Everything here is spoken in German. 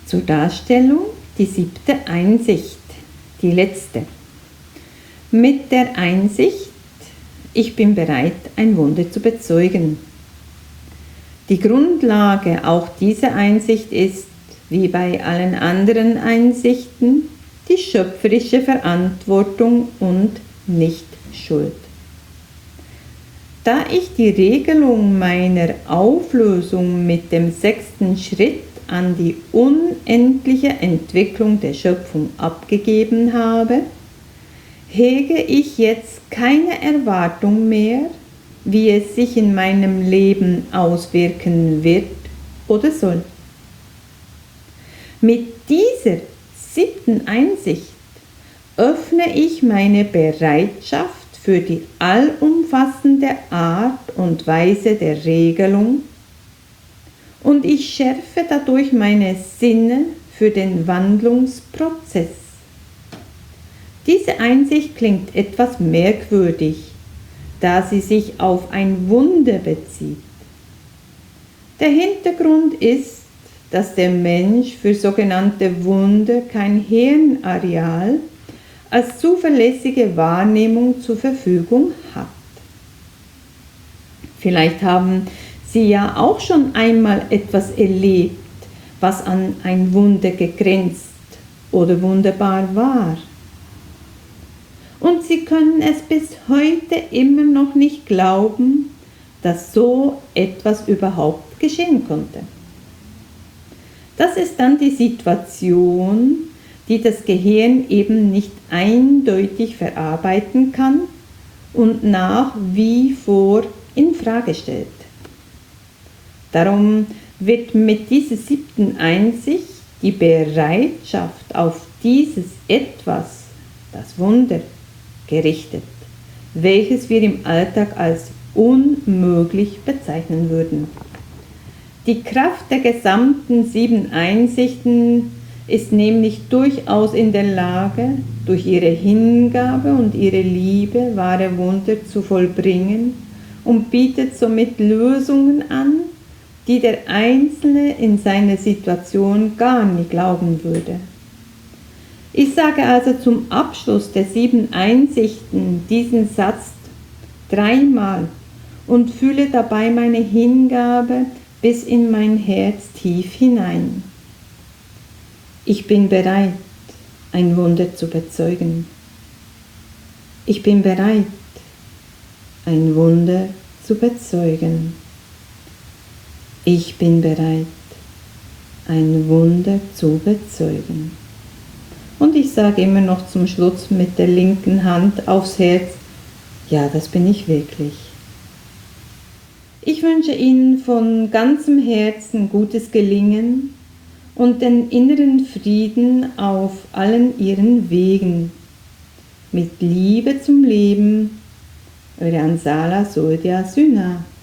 Zur Darstellung die 7. Einsicht, die letzte. Mit der Einsicht, ich bin bereit, ein Wunder zu bezeugen. Die Grundlage auch dieser Einsicht ist, wie bei allen anderen Einsichten, die schöpferische Verantwortung und nicht Schuld. Da ich die Regelung meiner Auflösung mit dem 6. Schritt an die unendliche Entwicklung der Schöpfung abgegeben habe, hege ich jetzt keine Erwartung mehr, wie es sich in meinem Leben auswirken wird oder soll. Mit dieser 7. Einsicht öffne ich meine Bereitschaft für die allumfassende Art und Weise der Regelung und ich schärfe dadurch meine Sinne für den Wandlungsprozess. Diese Einsicht klingt etwas merkwürdig, da sie sich auf ein Wunder bezieht. Der Hintergrund ist, dass der Mensch für sogenannte Wunder kein Hirnareal als zuverlässige Wahrnehmung zur Verfügung hat. Vielleicht haben Sie ja auch schon einmal etwas erlebt, was an ein Wunder gegrenzt oder wunderbar war. Und Sie können es bis heute immer noch nicht glauben, dass so etwas überhaupt geschehen konnte. Das ist dann die Situation, die das Gehirn eben nicht eindeutig verarbeiten kann und nach wie vor in Frage stellt. Darum wird mit dieser 7. Einsicht die Bereitschaft auf dieses Etwas, das Wunder, gerichtet, welches wir im Alltag als unmöglich bezeichnen würden. Die Kraft der gesamten 7 Einsichten ist nämlich durchaus in der Lage, durch ihre Hingabe und ihre Liebe wahre Wunder zu vollbringen und bietet somit Lösungen an, die der Einzelne in seiner Situation gar nie glauben würde. Ich sage also zum Abschluss der 7 Einsichten diesen Satz 3-mal und fühle dabei meine Hingabe bis in mein Herz tief hinein. Ich bin bereit, ein Wunder zu bezeugen. Ich bin bereit, ein Wunder zu bezeugen. Ich bin bereit, ein Wunder zu bezeugen. Und ich sage immer noch zum Schluss mit der linken Hand aufs Herz, ja, das bin ich wirklich. Ich wünsche Ihnen von ganzem Herzen gutes Gelingen und den inneren Frieden auf allen Ihren Wegen. Mit Liebe zum Leben, eure Ansala Soldia Sühna.